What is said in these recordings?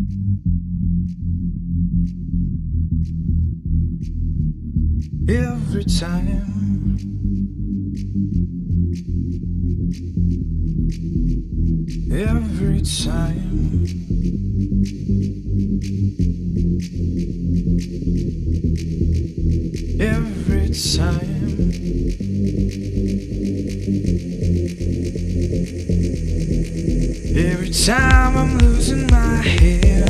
Every time every time every time every time I'm losing my head.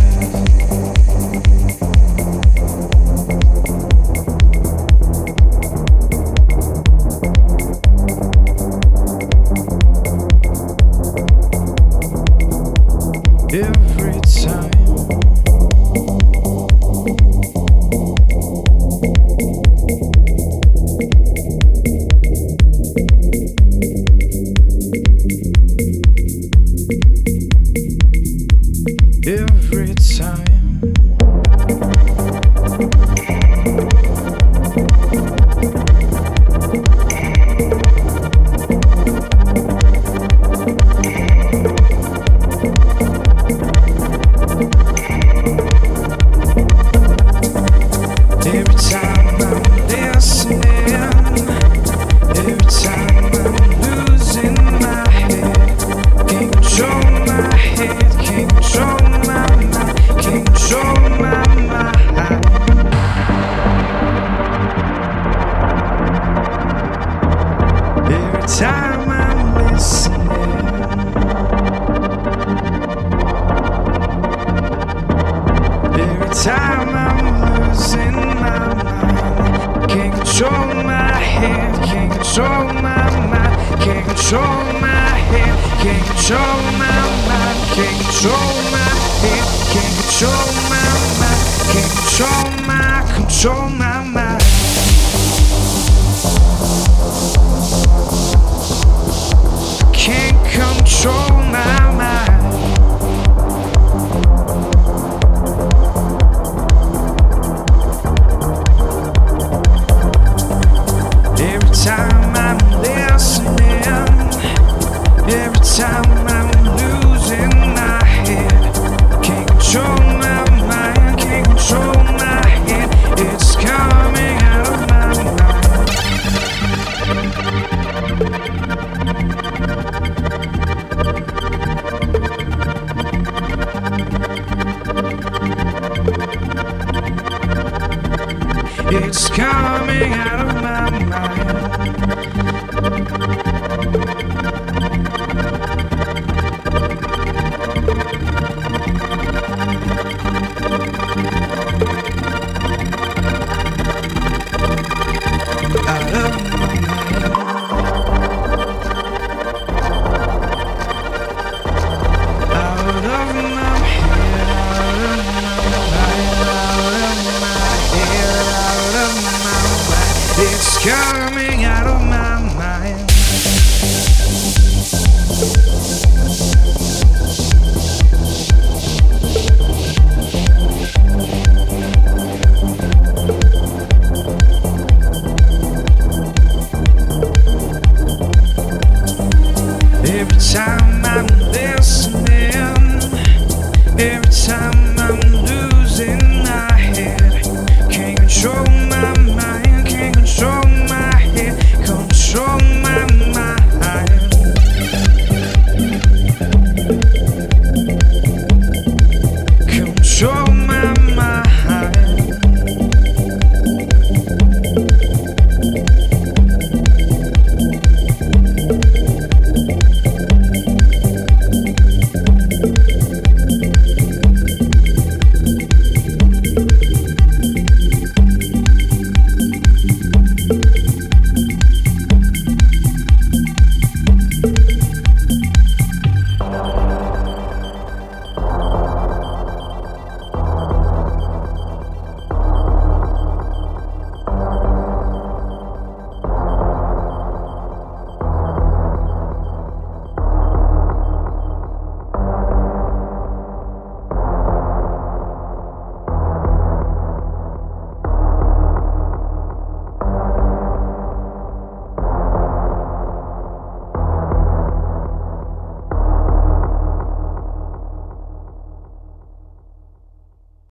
Every time every time every time I'm listening, every time I'm losing my head, can't control my head, can't control my mind, can't control my mind. Every time I'm listening, every time I'm losing my mind, can't control my head, can't control my mind, can't control my head, can't control my mind, can't control my head, can't control my mind, can't control my mind. Can't control my mind. Every time I'm listening, every time I'm losing my head, can't control my mind, can't control my head, it's coming out of my mind. It's coming out of my mind. Out of my mind. Out of my head, out of my mind, out of my head, out of my mind. It's coming out of my mind. Every time I'm listening, every time